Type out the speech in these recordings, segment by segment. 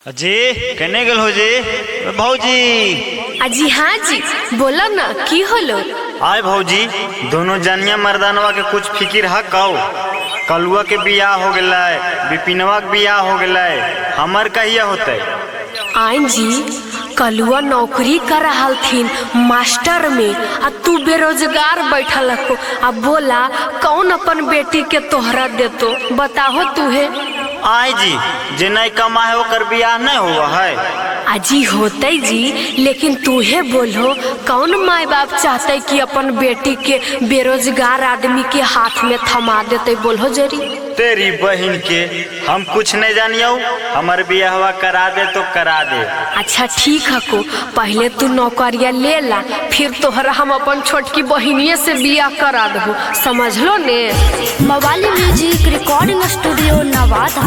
जी कने गेल हो जी भौजी। अजी हाँ जी बोलो ना की होलो। आय भौजी दोनों जानिया मर्दानवा के कुछ फिकिर है कौ। कलुआ के बियाह हो गए, विपिनवा के बियाह हो गए, हमर कहिया होते। आइन जी कलुआ नौकरी कर रहल थीन मास्टर में आ तू बेरोजगार बैठल को। अब बोला कौन अपन बेटी के तोहरा देतो बताहो तुहे। आय जी जे नहीं कमा है ओकर बियाह नहीं हुआ है। अजी होते जी लेकिन तूहे बोलो कौन माई बाप चाहते कि अपन बेटी के बेरोजगार आदमी के हाथ में थमा देते बोलो जरी। तेरी बहन के हम कुछ नहीं जानियो, हमारे बियाहवा करा दे तो करा दे। अच्छा ठीक है को पहले तू नौकरिया ले ला फिर तोहरा हम अपन छोटकी बहनिये से बियाह करा दबो, समझ लो ने। मवाली music recording studio Nawada.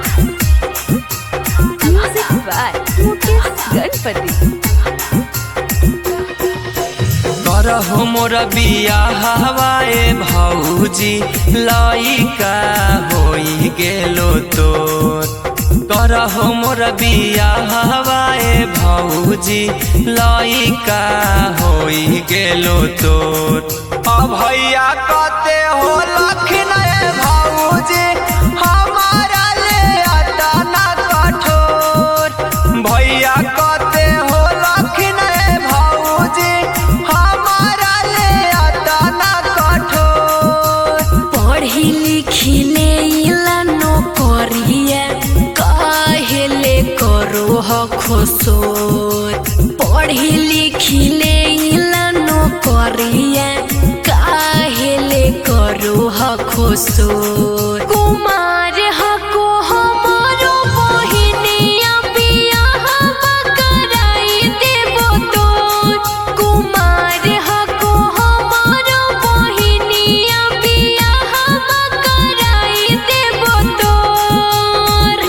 Music by Mukesh Ganpati. करहो मोर बियाह हवाए भौजी लइका होई गेलो तोर। करहो मोर बियाह हवाए भौजी लइका होई गेलो तोर। भैया कते हो लखन भौजी हमारा ले अतना कठोर। भैया कते हो लखन भौजी हमारा ले अतना कठोर। पढ़ी लिखी ले इला नौकरिया काहेले करो ह खोसोर। पढ़ी लिखी ले इला नौकरिया काहेले करो ह खोसोर। कुमार हको हमारो बहिनिया बियाह कराई देबो तोर। कुमार हको हमारो बहिनिया बियाह कराई देबो तोर।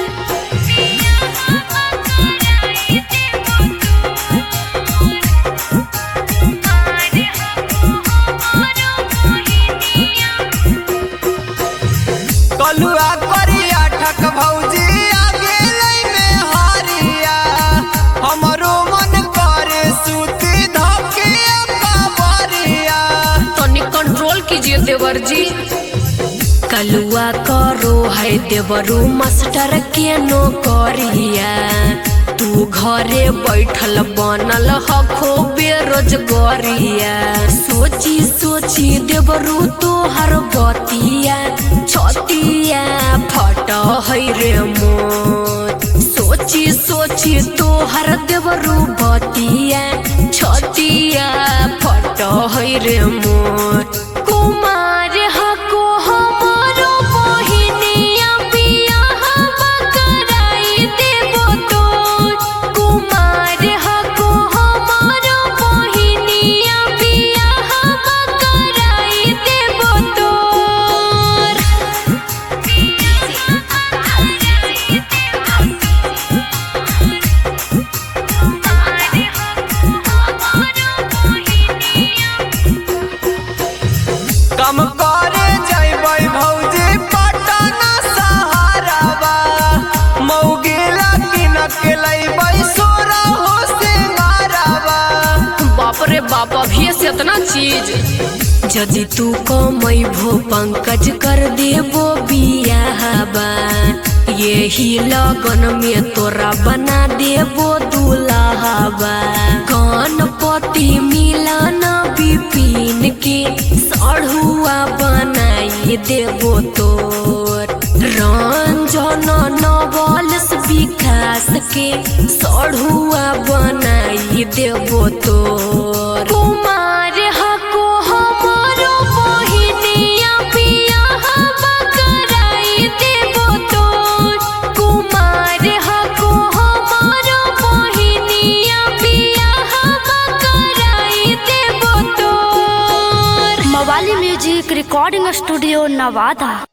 कलुआ करिया ठक भौजी आगे लई में हारिया। हमरो मन करे सूती धके कबरिया। तनी कंट्रोल कीजिए देवर जी। कलुआ करो है देवरू मास्टर के नौकरिया। तू घरे बैठल बनल हखो बेरोजगारिया। सोची सोची देवरू तोहर बतिया छतिया फट है रे मोर। सोची सोची तोहर देवरू बतिया छतिया फट है रे मोर। कुमार हको हमारो बहिनिया बियाह कराई देबो तोर। कुमार हको हमारो बहिनिया बियाह कराई देबो तोर। कम करे जइबै भौजी पटना सहारावा। मौगिला किनक लइबै सोरा हो सिंगारावा। बाप रे बाप अभी से इतना चीज। यदि तू कमैभो पंकज कर देबो बियाहबा। यही लगन में तोरा बना देबो दुल्हाबा। गणपति मिलन विपिन के सढ़ुआ बनाई देबो तोर। रंजन नवलस विकास के सढ़ुआ बनाई देबो तोर। कुमार हको हमारो बहिनिया बियाह कराई देबो तोर। कुमार हको हमारो बहिनिया बियाह कराई देबो तोर। मवाली म्यूजिक रिकॉर्डिंग स्टूडियो नवादा।